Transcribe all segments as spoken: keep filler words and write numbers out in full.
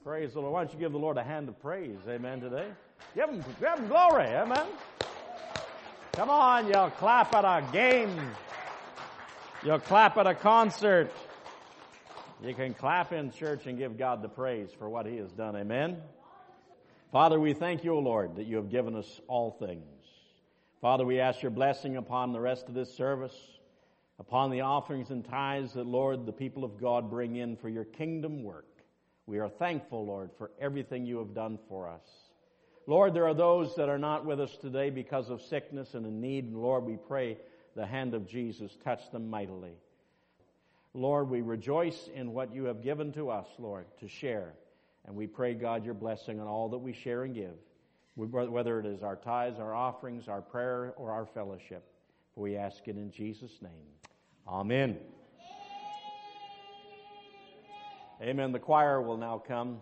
Praise the Lord. Why don't you give the Lord a hand of praise, amen, today? Give him, give him glory, amen. Come on, you'll clap at a game. You'll clap at a concert. You can clap in church and give God the praise for what He has done, amen. Father, we thank you, O Lord, that you have given us all things. Father, we ask your blessing upon the rest of this service, upon the offerings and tithes that, Lord, the people of God bring in for your kingdom work. We are thankful, Lord, for everything you have done for us. Lord, there are those that are not with us today because of sickness and in need, and Lord, we pray the hand of Jesus touch them mightily. Lord, we rejoice in what you have given to us, Lord, to share, and we pray, God, your blessing on all that we share and give, whether it is our tithes, our offerings, our prayer, or our fellowship. We ask it in Jesus' name. Amen. Amen. The choir will now come.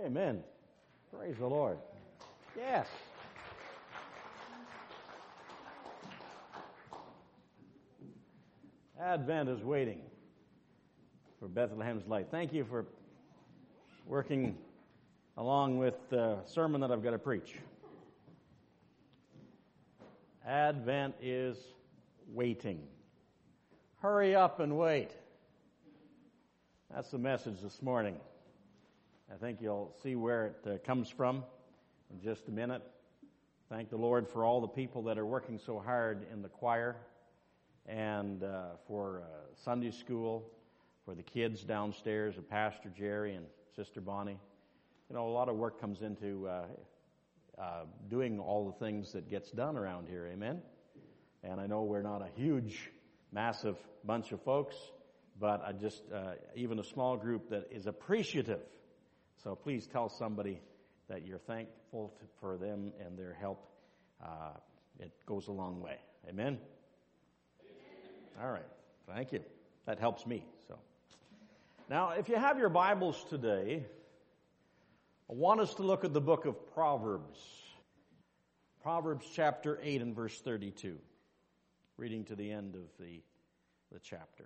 Amen. Praise the Lord. Yes. Advent is waiting for Bethlehem's light. Thank you for working along with the sermon that I've got to preach. Advent is waiting. Hurry up and wait. That's the message this morning. I think you'll see where it uh, comes from in just a minute. Thank the Lord for all the people that are working so hard in the choir and uh, for uh, Sunday school, for the kids downstairs, of Pastor Jerry and Sister Bonnie. You know, a lot of work comes into uh, uh, doing all the things that gets done around here, amen? And I know we're not a huge, massive bunch of folks, but I just, uh, even a small group that is appreciative. So please tell somebody that you're thankful to, for them and their help. Uh, it goes a long way. Amen? All right. Thank you. That helps me. So, now, if you have your Bibles today, I want us to look at the book of Proverbs. Proverbs chapter eight and verse thirty-two. Reading to the end of the, the chapter.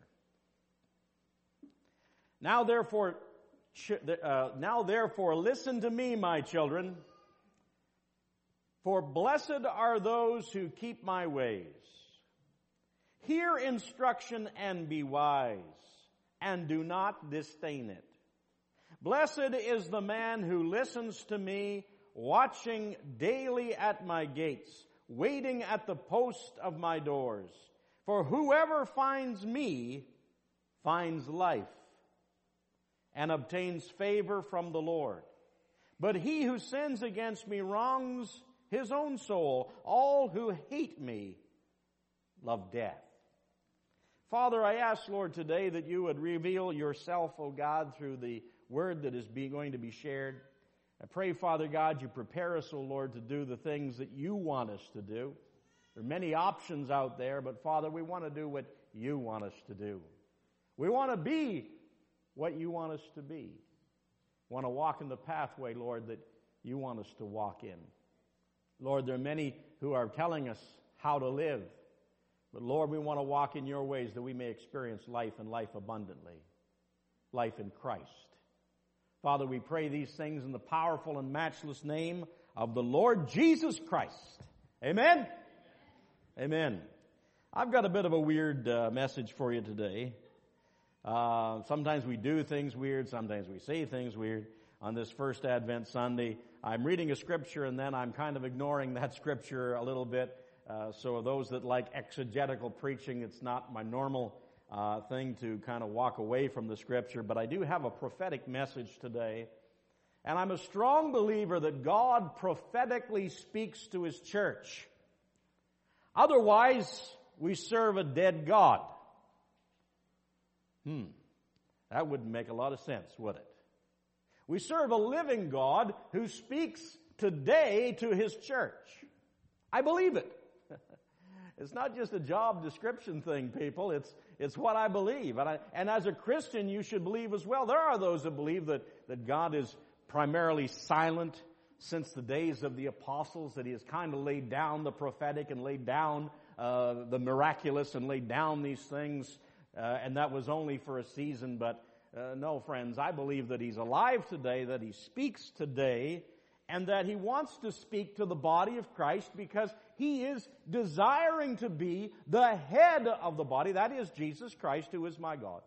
Now therefore, uh, now therefore listen to me, my children, for blessed are those who keep my ways. Hear instruction and be wise, and do not disdain it. Blessed is the man who listens to me, watching daily at my gates, waiting at the post of my doors. For whoever finds me finds life and obtains favor from the Lord. But he who sins against me wrongs his own soul. All who hate me love death. Father, I ask, Lord, today that you would reveal yourself, O God, through the word that is be, going to be shared. I pray, Father God, you prepare us, O Lord, to do the things that you want us to do. There are many options out there, but Father, we want to do what you want us to do. We want to be what you want us to be. We want to walk in the pathway, Lord, that you want us to walk in. Lord, there are many who are telling us how to live. But Lord, we want to walk in your ways that we may experience life and life abundantly. Life in Christ. Father, we pray these things in the powerful and matchless name of the Lord Jesus Christ. Amen? Amen. I've got a bit of a weird uh, message for you today. Uh, sometimes we do things weird. Sometimes we say things weird. On this first Advent Sunday, I'm reading a scripture and then I'm kind of ignoring that scripture a little bit. Uh, so those that like exegetical preaching, it's not my normal uh, thing to kind of walk away from the scripture, but I do have a prophetic message today. And I'm a strong believer that God prophetically speaks to His church. Otherwise, we serve a dead God. Hmm. That wouldn't make a lot of sense, would it? We serve a living God who speaks today to His church. I believe it. It's not just a job description thing, people. It's it's what I believe. And, I, and as a Christian, you should believe as well. There are those that believe that, that God is primarily silent since the days of the apostles, that He has kind of laid down the prophetic and laid down uh, the miraculous and laid down these things, uh, and that was only for a season. But uh, no, friends, I believe that He's alive today, that He speaks today, and that He wants to speak to the body of Christ because He is desiring to be the head of the body. That is Jesus Christ, who is my God.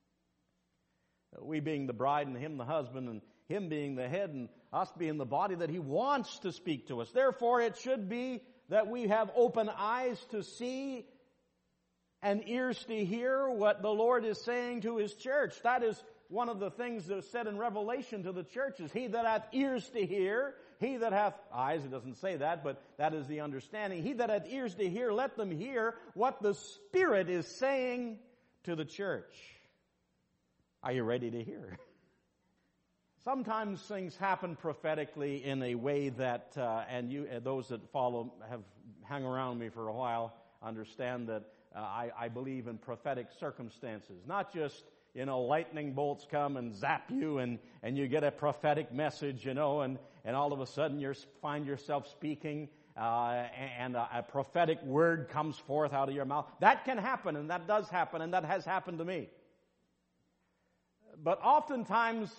We being the bride and Him the husband, and Him being the head and us being the body, that He wants to speak to us. Therefore, it should be that we have open eyes to see and ears to hear what the Lord is saying to His church. That is one of the things that is said in Revelation to the churches. He that hath ears to hear, he that hath eyes, it doesn't say that, but that is the understanding. He that hath ears to hear, let them hear what the Spirit is saying to the church. Are you ready to hear? Sometimes things happen prophetically in a way that, uh, and you, uh, those that follow, have hung around me for a while, understand that uh, I, I believe in prophetic circumstances. Not just, you know, lightning bolts come and zap you, and, and you get a prophetic message, you know, and, and all of a sudden you find yourself speaking, uh, and a, a prophetic word comes forth out of your mouth. That can happen, and that does happen, and that has happened to me. But oftentimes,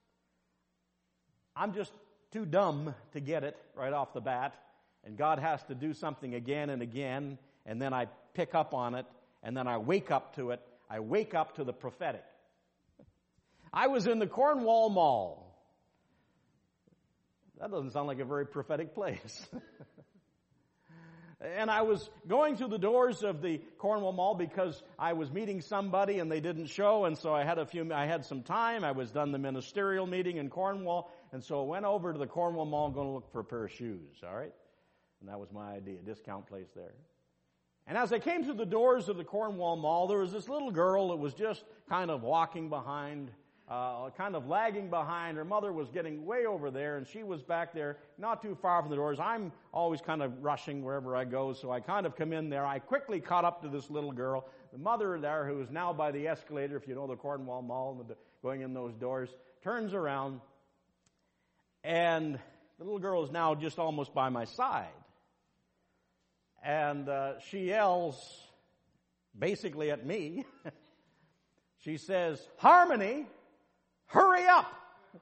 I'm just too dumb to get it right off the bat, and God has to do something again and again, and then I pick up on it, and then I wake up to it. I wake up to the prophetic. I was in the Cornwall Mall. That doesn't sound like a very prophetic place. And I was going through the doors of the Cornwall Mall because I was meeting somebody and they didn't show, and so I had a few, I had some time. I was done the ministerial meeting in Cornwall, and so I went over to the Cornwall Mall going to look for a pair of shoes, all right? And that was my idea, discount place there. And as I came through the doors of the Cornwall Mall, there was this little girl that was just kind of walking behind, uh, kind of lagging behind. Her mother was getting way over there, and she was back there, not too far from the doors. I'm always kind of rushing wherever I go, so I kind of come in there. I quickly caught up to this little girl. The mother there, who is now by the escalator, if you know the Cornwall Mall, going in those doors, turns around, and the little girl is now just almost by my side. And uh, she yells, basically at me. She says, "Harmony, hurry up!"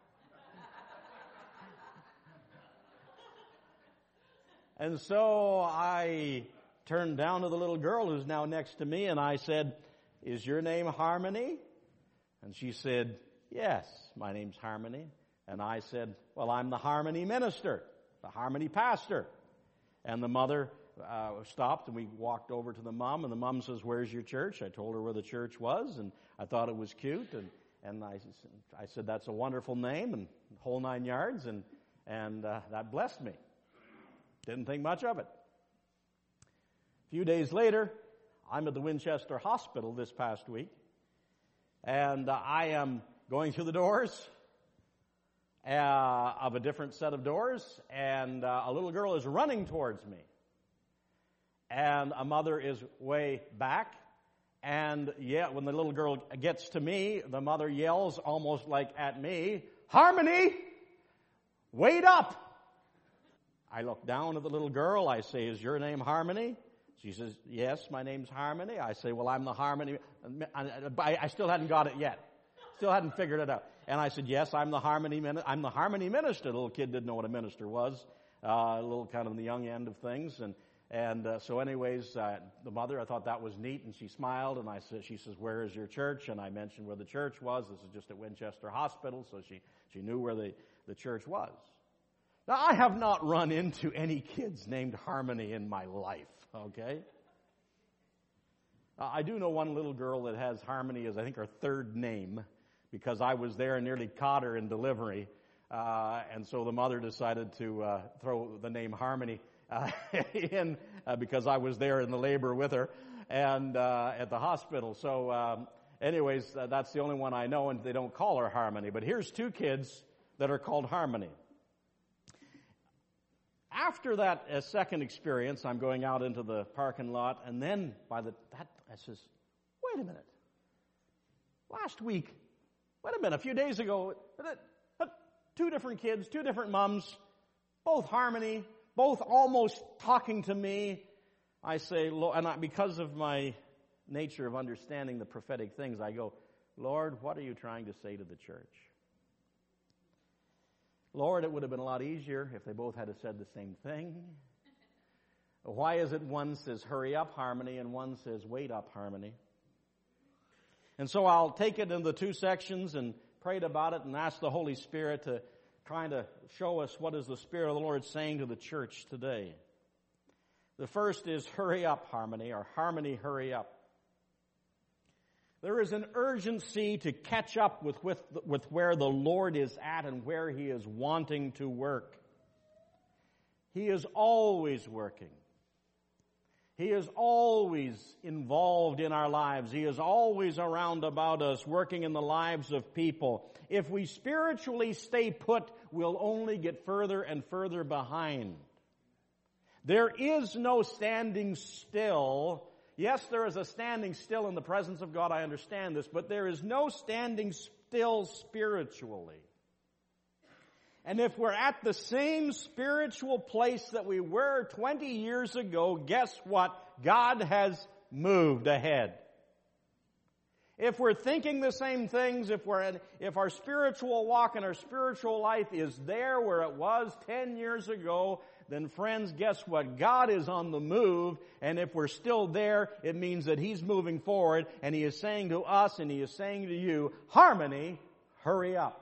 And so I turned down to the little girl who's now next to me, and I said, "Is your name Harmony?" And she said, "Yes, my name's Harmony." And I said, "Well, I'm the Harmony minister, the Harmony pastor." And the mother Uh, stopped, and we walked over to the mom, and the mom says, "Where's your church?" I told her where the church was, and I thought it was cute, and, and I, I said, "That's a wonderful name," and the whole nine yards, and, and uh, that blessed me. Didn't think much of it. A few days later, I'm at the Winchester Hospital this past week, and uh, I am going through the doors uh, of a different set of doors, and uh, a little girl is running towards me. And a mother is way back. And yeah, when the little girl gets to me, the mother yells almost like at me, "Harmony, wait up!" I look down at the little girl. I say, "Is your name Harmony?" She says, "Yes, my name's Harmony." I say, "Well, I'm the Harmony." I, I still hadn't got it yet. Still hadn't figured it out. And I said, "Yes, I'm the Harmony min- I'm the Harmony minister." The little kid didn't know what a minister was. Uh, a little kind of the young end of things. And And uh, so anyways, uh, the mother, I thought that was neat, and she smiled, and I said, she says, "Where is your church?" And I mentioned where the church was. This is just at Winchester Hospital, so she, she knew where the, the church was. Now, I have not run into any kids named Harmony in my life, okay? Uh, I do know one little girl that has Harmony as, I think, her third name, because I was there and nearly caught her in delivery, uh, and so the mother decided to uh, throw the name Harmony Uh, in uh, because I was there in the labor with her and uh, at the hospital. So um, anyways, uh, that's the only one I know, and they don't call her Harmony. But here's two kids that are called Harmony. After that uh, second experience, I'm going out into the parking lot, and then by the that I says, "Wait a minute. Last week, wait a minute, a few days ago, uh, two different kids, two different moms, both Harmony, both almost talking to me." I say, and I, because of my nature of understanding the prophetic things, I go, "Lord, what are you trying to say to the church?" Lord, it would have been a lot easier if they both had said the same thing. Why is it one says, "Hurry up, Harmony," and one says, "Wait up, Harmony"? And so I'll take it into two sections and prayed about it and asked the Holy Spirit to trying to show us what is the Spirit of the Lord saying to the church today. The first is, "Hurry up, Harmony," or "Harmony, hurry up." There is an urgency to catch up with, with, with where the Lord is at and where He is wanting to work. He is always working. He is always involved in our lives. He is always around about us, working in the lives of people. If we spiritually stay put, we'll only get further and further behind. There is no standing still Yes, there is a standing still in the presence of God. I understand this. But there is no standing still spiritually. And if we're at the same spiritual place that we were twenty years ago, guess what? God has moved ahead. If we're thinking the same things, if we're in, if our spiritual walk and our spiritual life is there where it was ten years ago, then friends, guess what? God is on the move, and if we're still there, it means that He's moving forward, and He is saying to us, and He is saying to you, Harmony, hurry up.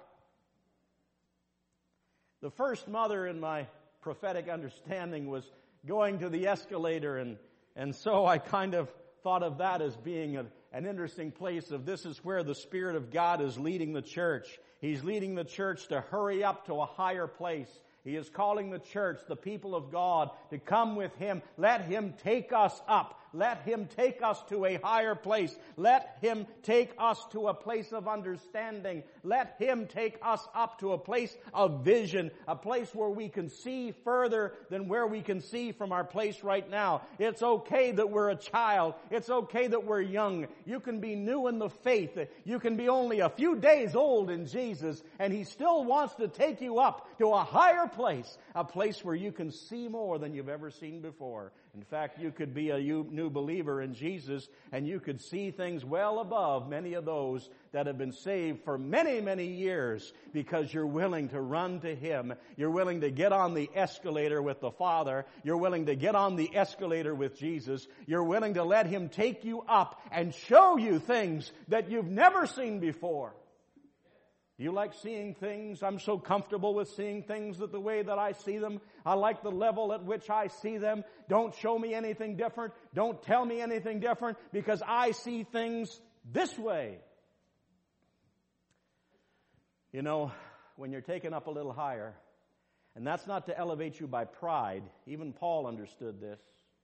The first mother in my prophetic understanding was going to the escalator, and, and so I kind of thought of that as being a, an interesting place of this is where the Spirit of God is leading the church. He's leading the church to hurry up to a higher place. He is calling the church, the people of God, to come with Him. Let Him take us up. Let Him take us to a higher place. Let Him take us to a place of understanding. Let Him take us up to a place of vision, a place where we can see further than where we can see from our place right now. It's okay that we're a child. It's okay that we're young. You can be new in the faith. You can be only a few days old in Jesus, and He still wants to take you up to a higher place, a place where you can see more than you've ever seen before. In fact, you could be a new believer in Jesus, and you could see things well above many of those that have been saved for many, many years, because you're willing to run to Him. You're willing to get on the escalator with the Father. You're willing to get on the escalator with Jesus. You're willing to let Him take you up and show you things that you've never seen before. You like seeing things? I'm so comfortable with seeing things that the way that I see them. I like the level at which I see them. Don't show me anything different. Don't tell me anything different, because I see things this way. You know, when you're taken up a little higher, and that's not to elevate you by pride. Even Paul understood this.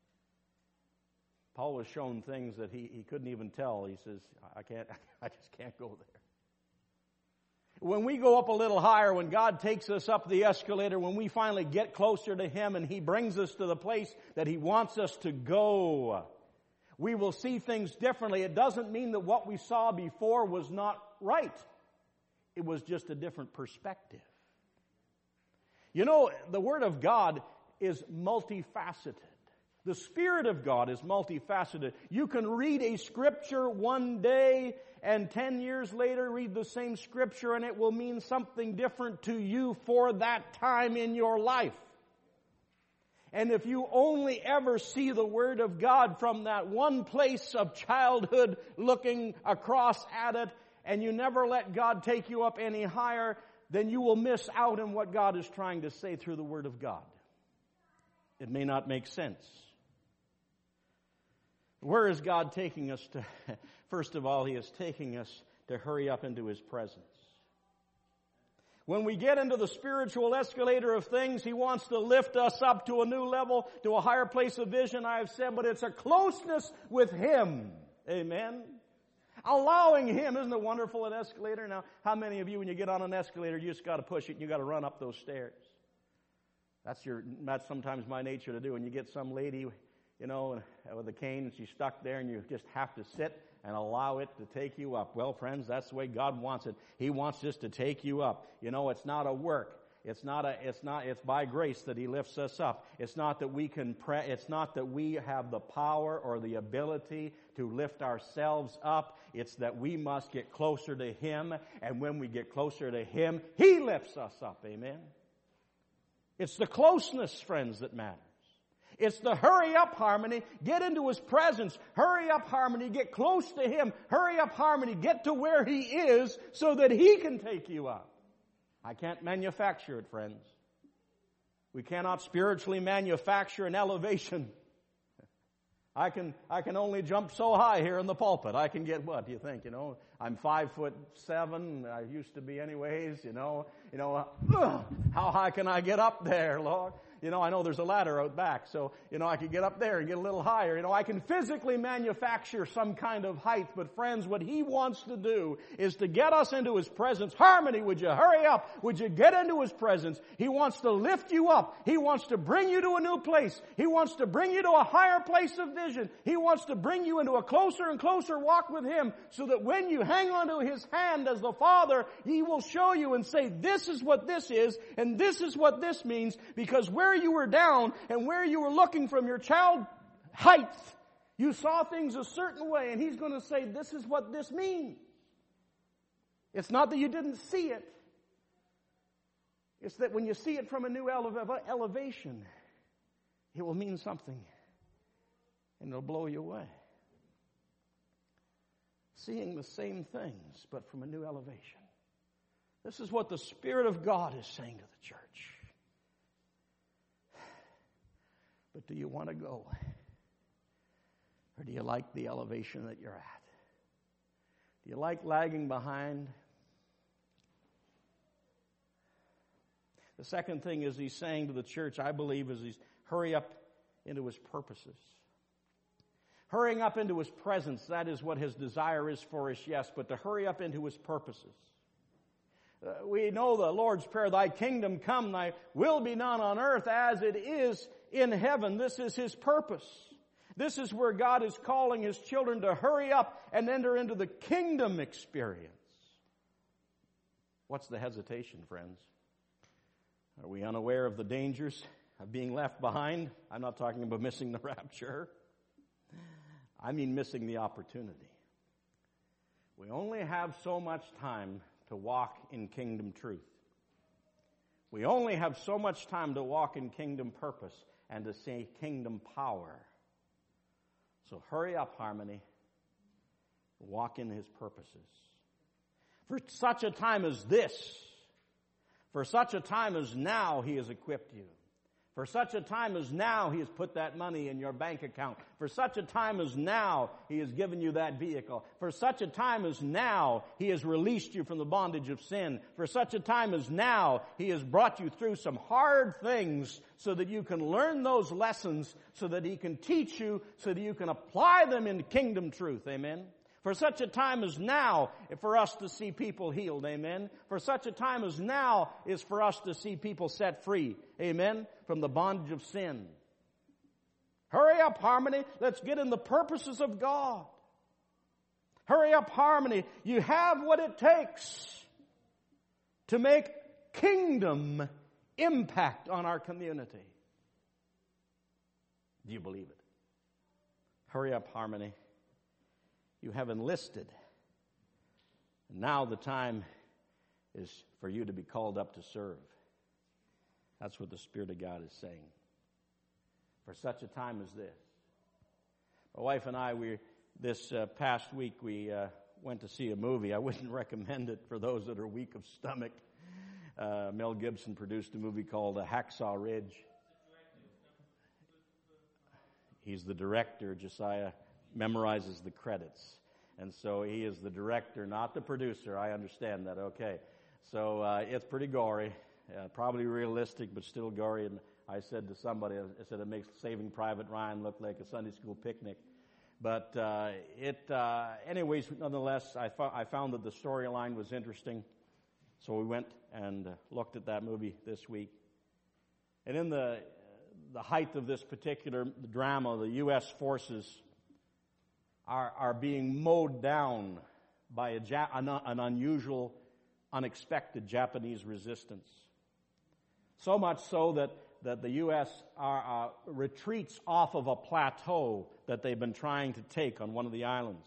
Paul was shown things that he, he couldn't even tell. He says, I can't, I just can't go there. When we go up a little higher, when God takes us up the escalator, when we finally get closer to Him and He brings us to the place that He wants us to go, we will see things differently. It doesn't mean that what we saw before was not right. It was just a different perspective. You know, the Word of God is multifaceted. The Spirit of God is multifaceted. You can read a scripture one day and ten years later read the same scripture, and it will mean something different to you for that time in your life. And if you only ever see the Word of God from that one place of childhood looking across at it, and you never let God take you up any higher, then you will miss out on what God is trying to say through the Word of God. It may not make sense. Where is God taking us to? First of all, He is taking us to hurry up into His presence. When we get into the spiritual escalator of things, He wants to lift us up to a new level, to a higher place of vision, I have said, but it's a closeness with Him. Amen? Allowing Him. Isn't it wonderful, an escalator? Now, how many of you, when you get on an escalator, you just got to push it and you got to run up those stairs? That's your. That's sometimes my nature to do. And you get some lady, you know, with a cane, and she's stuck there, and you just have to sit and allow it to take you up. Well, friends, that's the way God wants it. He wants just to take you up. You know, it's not a work. It's not a, it's not, it's by grace that He lifts us up. It's not that we can pray, it's not that we have the power or the ability to lift ourselves up. It's that we must get closer to Him, and when we get closer to Him, He lifts us up. Amen? It's the closeness, friends, that matters. It's the hurry up harmony, get into His presence, hurry up harmony, get close to Him, hurry up harmony, get to where He is so that He can take you up. I can't manufacture it, friends. We cannot spiritually manufacture an elevation. I can, I can only jump so high here in the pulpit. I can get, what do you think, you know? I'm five foot seven. I used to be anyways, you know. You know, uh, how high can I get up there, Lord? you know, I know there's a ladder out back, so, you know, I could get up there and get a little higher. You know, I can physically manufacture some kind of height, but friends, what He wants to do is to get us into His presence. Harmony, would you hurry up? Would you get into His presence? He wants to lift you up. He wants to bring you to a new place. He wants to bring you to a higher place of vision. He wants to bring you into a closer and closer walk with Him, so that when you hang onto His hand as the Father, He will show you and say, this is what this is, and this is what this means, because where you were down and where you were looking from your child height, you saw things a certain way, and He's going to say, this is what this means. It's not that you didn't see it. It's that when you see it from a new ele- elevation, it will mean something, and it'll blow you away. Seeing the same things, but from a new elevation. This is what the Spirit of God is saying to the church. But do you want to go? Or do you like the elevation that you're at? Do you like lagging behind? The second thing is He's saying to the church, I believe, is He's hurry up into His purposes. Hurrying up into His presence, that is what His desire is for us, yes, but to hurry up into His purposes. Uh, we know the Lord's Prayer, Thy kingdom come, Thy will be done on earth as it is in heaven. This is His purpose. This is where God is calling His children to hurry up and enter into the kingdom experience. What's the hesitation, friends? Are we unaware of the dangers of being left behind? I'm not talking about missing the rapture. I mean missing the opportunity. We only have so much time to walk in kingdom truth. We only have so much time to walk in kingdom purpose and to see kingdom power. So hurry up, Harmony. Walk in His purposes. For such a time as this, for such a time as now, He has equipped you. For such a time as now, He has put that money in your bank account. For such a time as now, He has given you that vehicle. For such a time as now, He has released you from the bondage of sin. For such a time as now, He has brought you through some hard things so that you can learn those lessons, so that He can teach you, so that you can apply them in kingdom truth. Amen? For such a time as now, for us to see people healed. Amen? For such a time as now is for us to see people set free. Amen? From the bondage of sin. Hurry up, Harmony. Let's get in the purposes of God. Hurry up, Harmony. You have what it takes to make kingdom impact on our community. Do you believe it? Hurry up, Harmony. You have enlisted. And now the time is for you to be called up to serve. That's what the Spirit of God is saying. For such a time as this. My wife and I, we this uh, past week, we uh, went to see a movie. I wouldn't recommend it for those that are weak of stomach. Uh, Mel Gibson produced a movie called uh, Hacksaw Ridge. He's the director. Josiah memorizes the credits. And so he is the director, not the producer. I understand that. Okay. So uh, it's pretty gory, uh, probably realistic, but still gory. And I said to somebody, I said it makes Saving Private Ryan look like a Sunday school picnic. But uh, it, uh, anyways, nonetheless, I, fo- I found that the storyline was interesting. So we went and uh, looked at that movie this week. And in the the height of this particular drama, the U S forces are, are being mowed down by a, an, an unusual, unexpected Japanese resistance. So much so that, that the U S are, uh, retreats off of a plateau that they've been trying to take on one of the islands.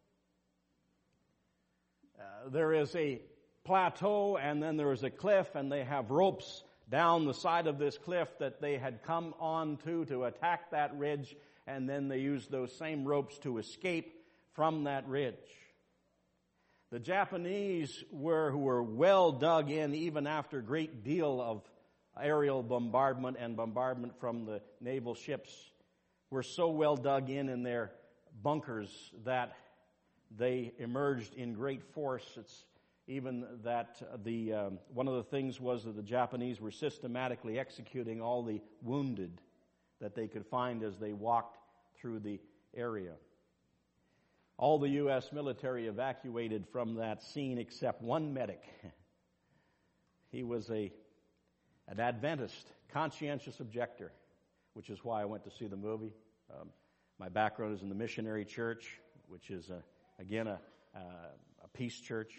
Uh, there is a plateau and then there is a cliff, and they have ropes down the side of this cliff that they had come onto to attack that ridge, and then they used those same ropes to escape from that ridge. The Japanese were, who were well dug in even after a great deal of aerial bombardment and bombardment from the naval ships, were so well dug in in their bunkers that they emerged in great force. It's even that the um, one of the things was that the Japanese were systematically executing all the wounded that they could find as they walked through the area. All the U S military evacuated from that scene except one medic. He was a an Adventist, conscientious objector, which is why I went to see the movie. Um, my background is in the missionary church, which is, a, again, a, a, a peace church.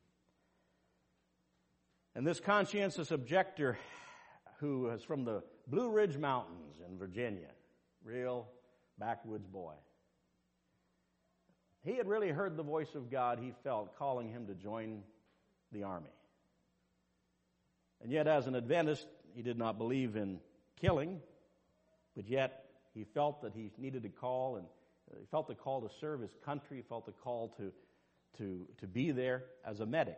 And this conscientious objector, who is from the Blue Ridge Mountains in Virginia, real backwoods boy, he had really heard the voice of God, he felt, calling him to join the army. And yet, as an Adventist, he did not believe in killing, but yet he felt that he needed to call, and he felt the call to serve his country, he felt the call to, to, to be there as a medic.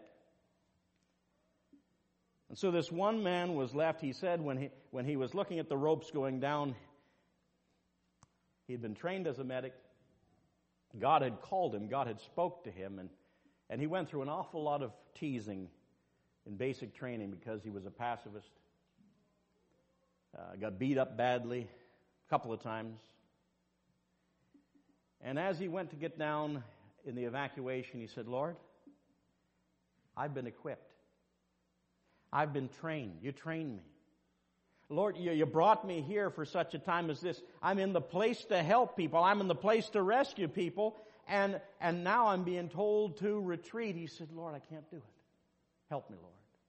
And so this one man was left. He said when he, when he was looking at the ropes going down, he had been trained as a medic. God had called him, God had spoke to him, and, and he went through an awful lot of teasing in basic training because he was a pacifist. Uh, got beat up badly a couple of times. And as he went to get down in the evacuation, he said, Lord, I've been equipped. I've been trained. You trained me. Lord, you, you brought me here for such a time as this. I'm in the place to help people. I'm in the place to rescue people. And, and now I'm being told to retreat. He said, Lord, I can't do it. Help me, Lord.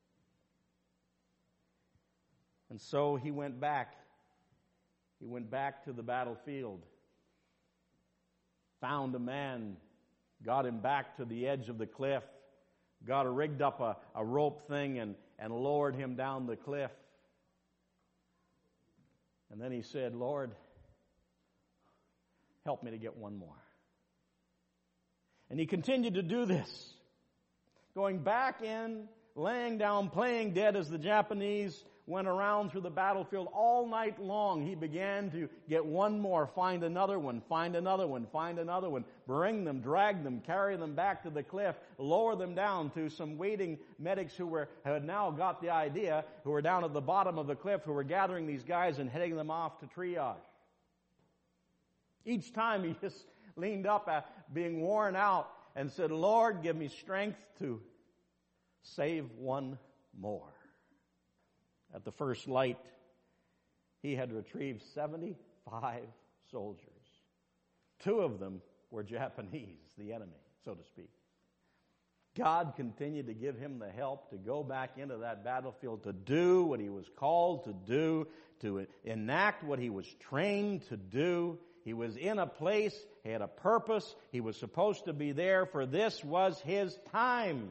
And so he went back. He went back to the battlefield, found a man, got him back to the edge of the cliff, got a rigged up a, a rope thing and, and lowered him down the cliff. And then he said, Lord, help me to get one more. And he continued to do this, going back in, laying down, playing dead as the Japanese went around through the battlefield all night long. He began to get one more, find another one, find another one, find another one, bring them, drag them, carry them back to the cliff, lower them down to some waiting medics who were had now got the idea, who were down at the bottom of the cliff, who were gathering these guys and heading them off to triage. Each time he just leaned up at being worn out and said, Lord, give me strength to save one more. At the first light, he had retrieved seventy-five soldiers. Two of them were Japanese, the enemy, so to speak. God continued to give him the help to go back into that battlefield, to do what he was called to do, to enact what he was trained to do. He was in a place, he had a purpose, he was supposed to be there, for this was his time.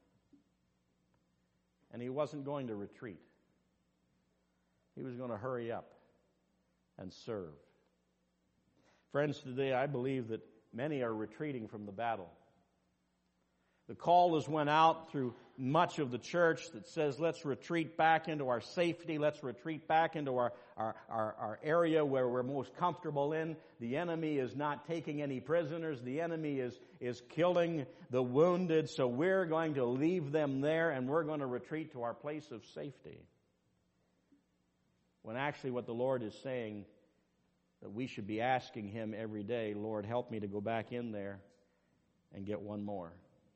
And he wasn't going to retreat. He was going to hurry up and serve. Friends, today I believe that many are retreating from the battle. The call has went out through much of the church that says, let's retreat back into our safety. Let's retreat back into our, our, our, our area where we're most comfortable in. The enemy is not taking any prisoners. The enemy is, is killing the wounded. So we're going to leave them there and we're going to retreat to our place of safety. When actually what the Lord is saying, that we should be asking him every day, Lord, help me to go back in there and get one more.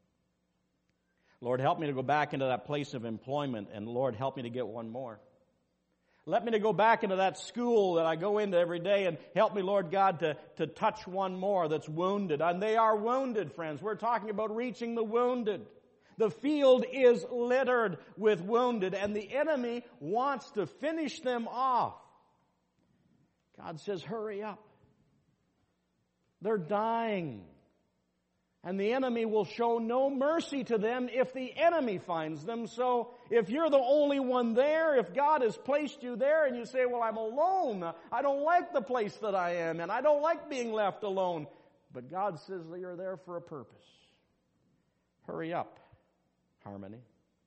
Lord, help me to go back into that place of employment, and Lord, help me to get one more. Let me to go back into that school that I go into every day, and help me, Lord God, to, to touch one more that's wounded. And they are wounded, friends. We're talking about reaching the wounded. The field is littered with wounded, and the enemy wants to finish them off. God says, hurry up. They're dying. And the enemy will show no mercy to them if the enemy finds them. So if you're the only one there, if God has placed you there and you say, well, I'm alone. I don't like the place that I am, and I don't like being left alone. But God says that you're there for a purpose. Hurry up. Harmony.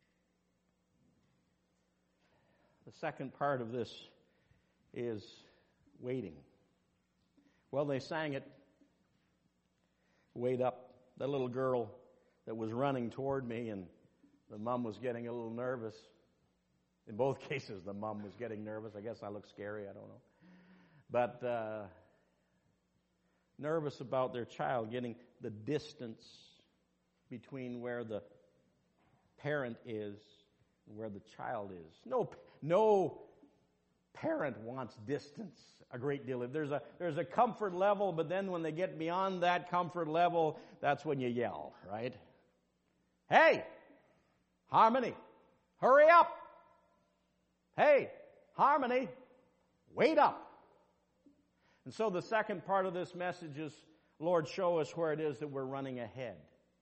The second part of this is waiting. Well, they sang it, wait up. That little girl that was running toward me and The mom was getting a little nervous. In both cases, the mom was getting nervous. I guess I look scary, I don't know. But uh, nervous about their child, getting the distance between where the parent is and where the child is. No, no parent wants distance a great deal. There's a, there's a comfort level, but then when they get beyond that comfort level, that's when you yell, right? Hey, Harmony, hurry up. Hey, Harmony, wait up. And so the second part of this message is, Lord, show us where it is that we're running ahead.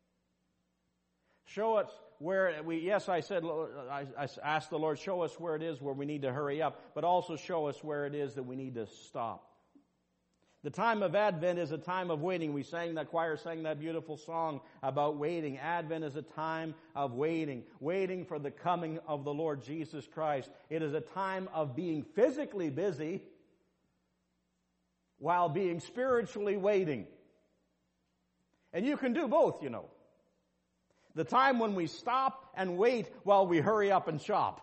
Show us where we, yes, I said, I, I asked the Lord, show us where it is where we need to hurry up, but also show us where it is that we need to stop. The time of Advent is a time of waiting. We sang, that choir sang that beautiful song about waiting. Advent is a time of waiting, waiting for the coming of the Lord Jesus Christ. It is a time of being physically busy while being spiritually waiting. And you can do both, you know. The time when we stop and wait while we hurry up and shop.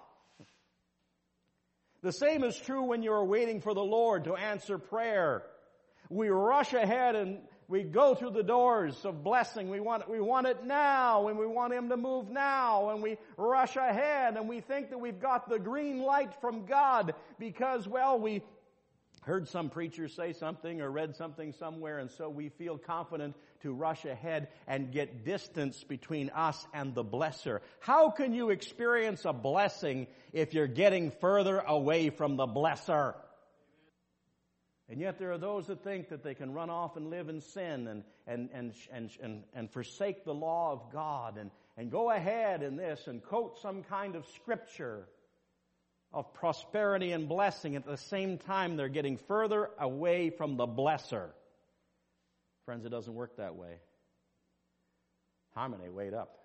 The same is true when you're waiting for the Lord to answer prayer. We rush ahead and we go through the doors of blessing. We want, we want it now, and we want Him to move now, and we rush ahead and we think that we've got the green light from God because, well, we heard some preacher say something or read something somewhere, and so we feel confident to rush ahead and get distance between us and the blesser. How can you experience a blessing if you're getting further away from the blesser? And yet there are those that think that they can run off and live in sin and and and and and, and forsake the law of God and, and go ahead in this and quote some kind of scripture of prosperity and blessing. At the same time, they're getting further away from the blesser. Friends, it doesn't work that way. Harmony, wait up.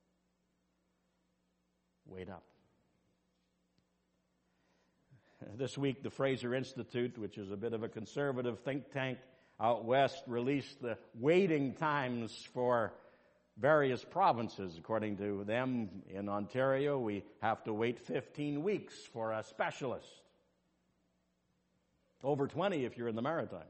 Wait up. This week, the Fraser Institute, which is a bit of a conservative think tank out west, released the waiting times for various provinces. According to them, in Ontario, we have to wait fifteen weeks for a specialist. Over twenty if you're in the Maritimes.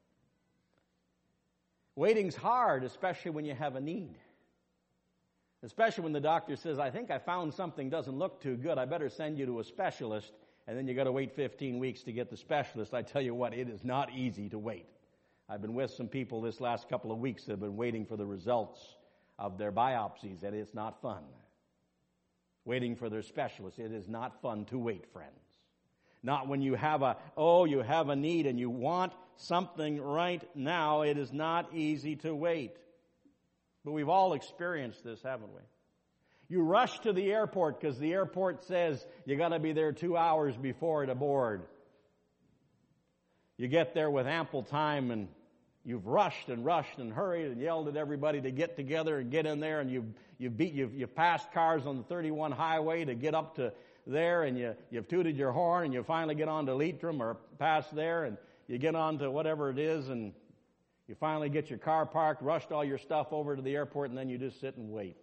Waiting's hard, especially when you have a need. Especially when the doctor says, I think I found something doesn't look too good. I better send you to a specialist. And then you got to wait fifteen weeks to get the specialist. I tell you what, it is not easy to wait. I've been with some people this last couple of weeks that have been waiting for the results of their biopsies, and it's not fun. Waiting for their specialist. It is not fun to wait, friends. Not when you have a, oh, you have a need and you want something right now. It is not easy to wait. But we've all experienced this, haven't we? You rush to the airport because the airport says you got to be there two hours before to board. You get there with ample time and you've rushed and rushed and hurried and yelled at everybody to get together and get in there, and you've you've beat you've, you've passed cars on the thirty-one highway to get up to there, and you you've tooted your horn, and you finally get on to Leitrim or past there, and you get on to whatever it is, and you finally get your car parked, rushed all your stuff over to the airport, and then you just sit and wait.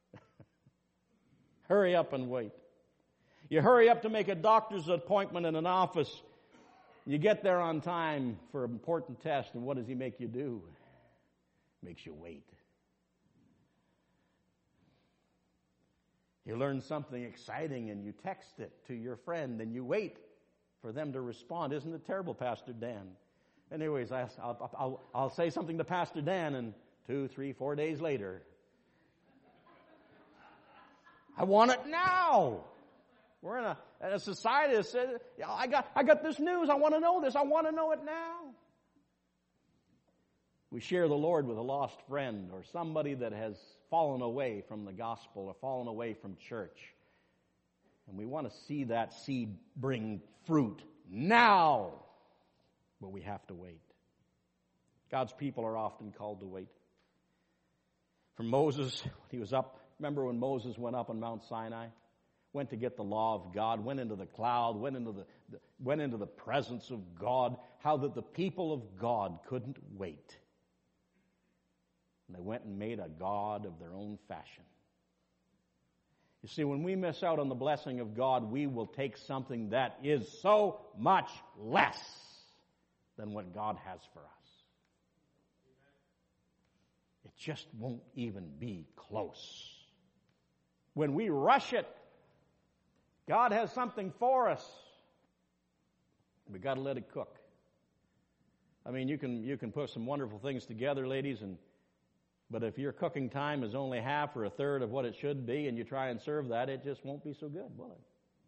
Hurry up and wait. You hurry up to make a doctor's appointment in an office. You get there on time for an important test, and what does he make you do? Makes you wait. You learn something exciting, and you text it to your friend, and you wait for them to respond. Isn't it terrible, Pastor Dan? Anyways, I, I'll, I'll, I'll say something to Pastor Dan, and two, three, four days later, I want it now. We're in a, in a society that says, I got, I got this news. I want to know this. I want to know it now. We share the Lord with a lost friend or somebody that has fallen away from the gospel or fallen away from church. And we want to see that seed bring fruit now. But we have to wait. God's people are often called to wait. For Moses, he was up. Remember when Moses went up on Mount Sinai? Went to get the law of God, went into the cloud, went into the, the went into the presence of God. How that the people of God couldn't wait. And they went and made a god of their own fashion. You see, when we miss out on the blessing of God, we will take something that is so much less than what God has for us. It just won't even be close. When we rush it, God has something for us. We've got to let it cook. I mean, you can you can put some wonderful things together, ladies, and but if your cooking time is only half or a third of what it should be and you try and serve that, it just won't be so good, will it?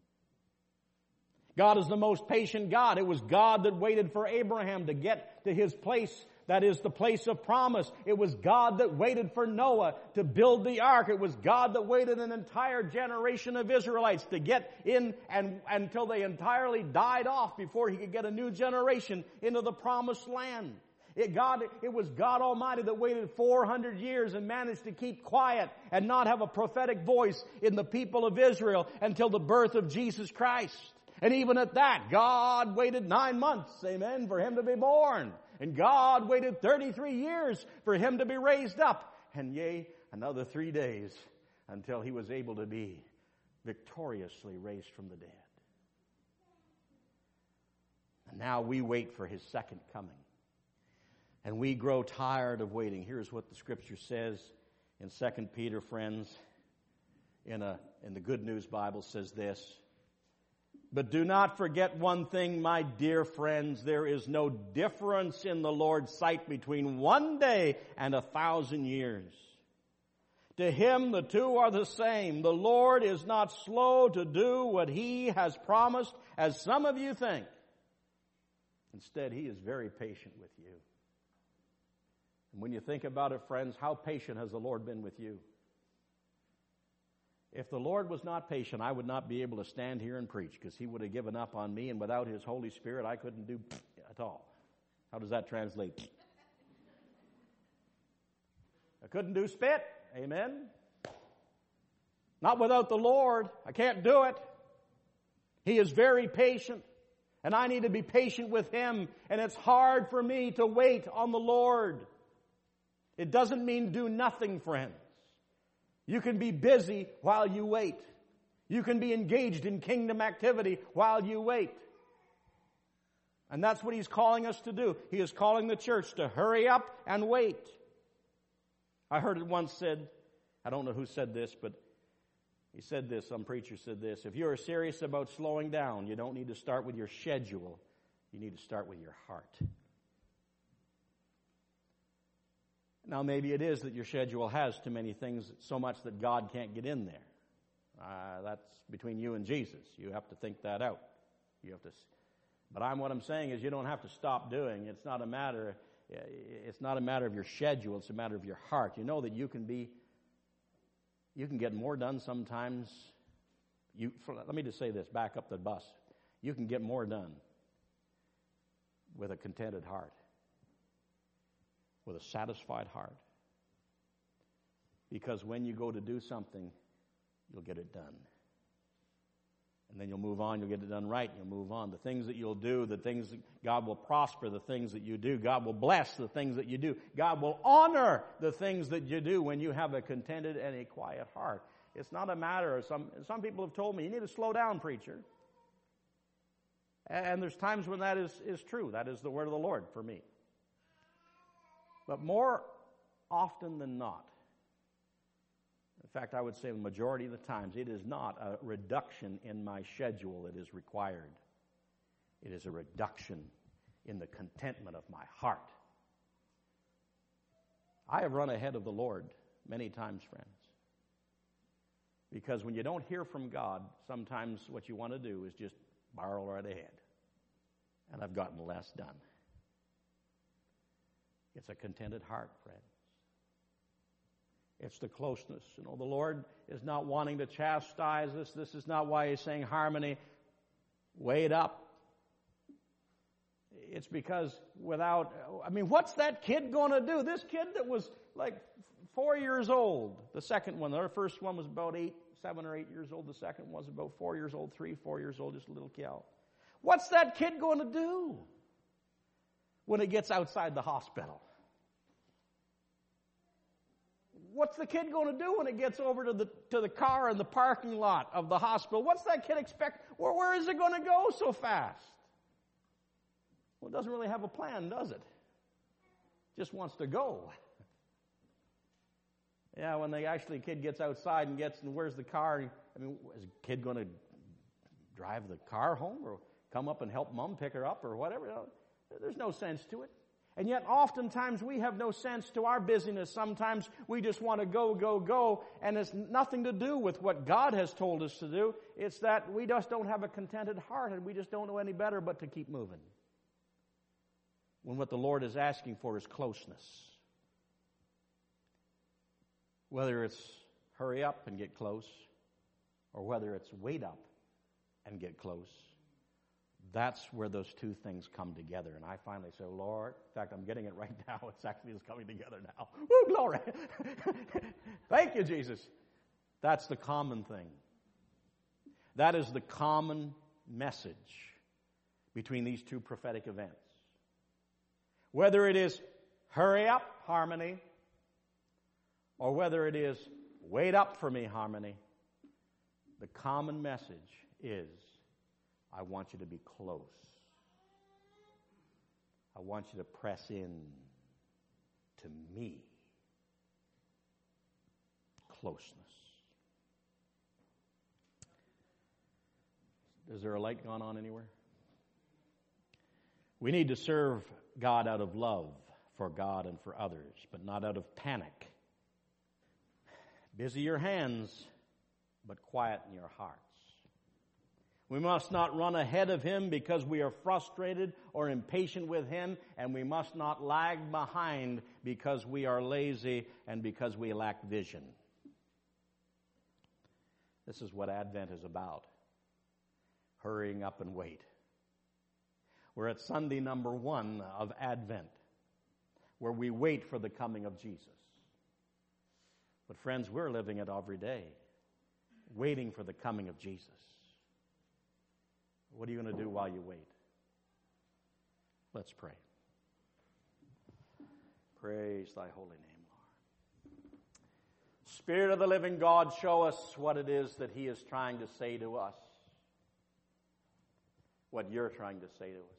God is the most patient God. It was God that waited for Abraham to get to his place, that is the place of promise. It was God that waited for Noah to build the ark. It was God that waited an entire generation of Israelites to get in and until they entirely died off before he could get a new generation into the promised land. It, God, it was God Almighty that waited four hundred years and managed to keep quiet and not have a prophetic voice in the people of Israel until the birth of Jesus Christ. And even at that, God waited nine months, amen, for him to be born. And God waited thirty-three years for him to be raised up. And yea, another three days until he was able to be victoriously raised from the dead. And now we wait for his second coming. And we grow tired of waiting. Here's what the Scripture says in Second Peter, friends. In, a, in the Good News Bible says this. But do not forget one thing, my dear friends. There is no difference in the Lord's sight between one day and a thousand years. To him the two are the same. The Lord is not slow to do what he has promised, as some of you think. Instead, he is very patient with you. And when you think about it, friends, how patient has the Lord been with you? If the Lord was not patient, I would not be able to stand here and preach, because he would have given up on me, and without his Holy Spirit, I couldn't do at all. How does that translate? I couldn't do spit. Amen. Not without the Lord. I can't do it. He is very patient, and I need to be patient with him, and it's hard for me to wait on the Lord. It doesn't mean do nothing, friends. You can be busy while you wait. You can be engaged in kingdom activity while you wait. And that's what he's calling us to do. He is calling the church to hurry up and wait. I heard it once said, I don't know who said this, but he said this, some preacher said this, if you're serious about slowing down, you don't need to start with your schedule. You need to start with your heart. Now, maybe it is that your schedule has too many things, so much that God can't get in there. Uh, that's between you and Jesus. You have to think that out. You have to. But I'm what I'm saying is you don't have to stop doing. It's not a matter. It's not a matter of your schedule. It's a matter of your heart. You know that you can be. You can get more done sometimes. You. Let me just say this. Back up the bus. You can get more done with a contented heart. With a satisfied heart. Because when you go to do something, you'll get it done. And then you'll move on, you'll get it done right, and you'll move on. The things that you'll do, the things that God will prosper, the things that you do. God will bless the things that you do. God will honor the things that you do when you have a contented and a quiet heart. It's not a matter of some, some people have told me, you need to slow down, preacher. And there's times when that is, is true. That is the word of the Lord for me. But more often than not, in fact, I would say the majority of the times, it is not a reduction in my schedule that is required. It is a reduction in the contentment of my heart. I have run ahead of the Lord many times, friends. Because when you don't hear from God, sometimes what you want to do is just barrel right ahead. And I've gotten less done. It's a contented heart, friends. It's the closeness. You know, the Lord is not wanting to chastise us. This is not why he's saying harmony. Wait up. It's because without, I mean, what's that kid going to do? This kid that was like four years old. The second one, the first one was about eight, seven or eight years old. The second one was about four years old, three, four years old, just a little kid. What's that kid going to do when it gets outside the hospital? what's the kid going to do when it gets over to the to the car in the parking lot of the hospital? What's that kid expect? Where, where is it going to go so fast? Well, it doesn't really have a plan, does it? Just wants to go. Yeah, when they actually kid gets outside and gets, and where's the car? I mean, is the kid going to drive the car home or come up and help mom pick her up or whatever? There's no sense to it. And yet oftentimes we have no sense to our busyness. Sometimes we just want to go, go, go, and it's nothing to do with what God has told us to do. It's that we just don't have a contented heart and we just don't know any better but to keep moving. When what the Lord is asking for is closeness. Whether it's hurry up and get close, or whether it's wait up and get close, that's where those two things come together. And I finally say, Lord, in fact, I'm getting it right now. It's actually it's coming together now. Woo, glory. Thank you, Jesus. That's the common thing. That is the common message between these two prophetic events. Whether it is hurry up, harmony, or whether it is wait up for me, harmony, the common message is, I want you to be close. I want you to press in to me. Closeness. Is there a light gone on anywhere? We need to serve God out of love for God and for others, but not out of panic. Busy your hands, but quieten your hearts. We must not run ahead of Him because we are frustrated or impatient with Him, and we must not lag behind because we are lazy and because we lack vision. This is what Advent is about. Hurrying up and wait. We're at Sunday number one of Advent, where we wait for the coming of Jesus. But friends, we're living it every day, waiting for the coming of Jesus. What are you going to do while you wait? Let's pray. Praise thy holy name, Lord. Spirit of the living God, show us what it is that He is trying to say to us. What you're trying to say to us.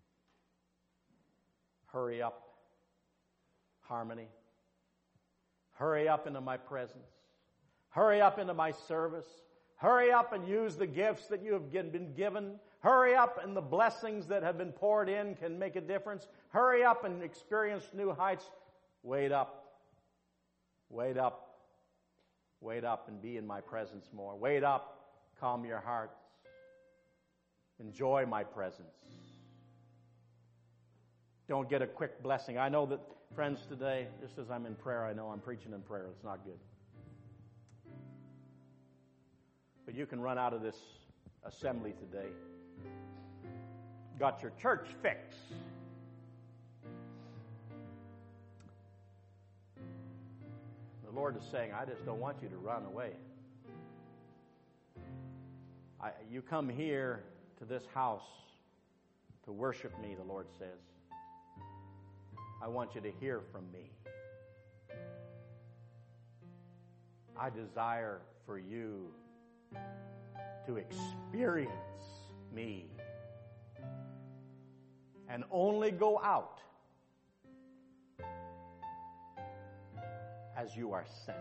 Hurry up, harmony. Hurry up into my presence. Hurry up into my service. Hurry up and use the gifts that you have been given. Hurry up and the blessings that have been poured in can make a difference. Hurry up and experience new heights. Wait up. Wait up. Wait up and be in my presence more. Wait up. Calm your hearts. Enjoy my presence. Don't get a quick blessing. I know that, friends, today, just as I'm in prayer, I know I'm preaching in prayer. It's not good. But you can run out of this assembly today. Got your church fix. The Lord is saying, I just don't want you to run away. I, you come here to this house to worship me, the Lord says. I want you to hear from me. I desire for you to experience me and only go out as you are sent,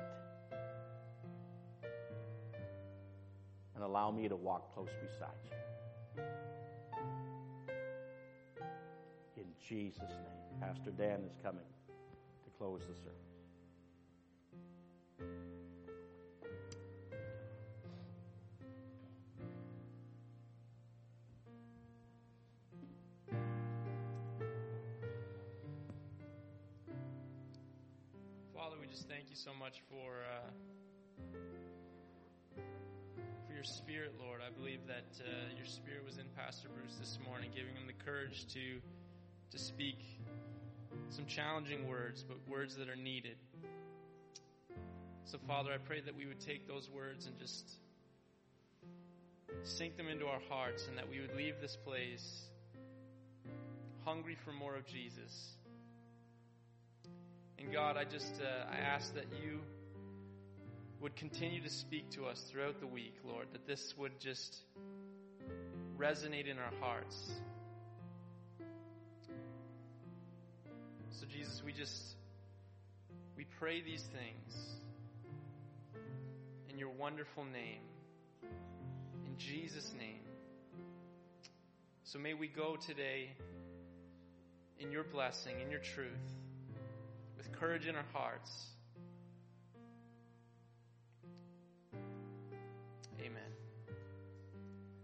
and allow me to walk close beside you. In Jesus' name. Pastor Dan is coming to close the service. Father, we just thank you so much for uh, for your Spirit, Lord. I believe that uh, your Spirit was in Pastor Bruce this morning, giving him the courage to to speak some challenging words, but words that are needed. So, Father, I pray that we would take those words and just sink them into our hearts, and that we would leave this place hungry for more of Jesus. And God, I just uh, I ask that you would continue to speak to us throughout the week, Lord, that this would just resonate in our hearts. So Jesus, we just, we pray these things in your wonderful name, in Jesus' name. So may we go today in your blessing, in your truth, with courage in our hearts,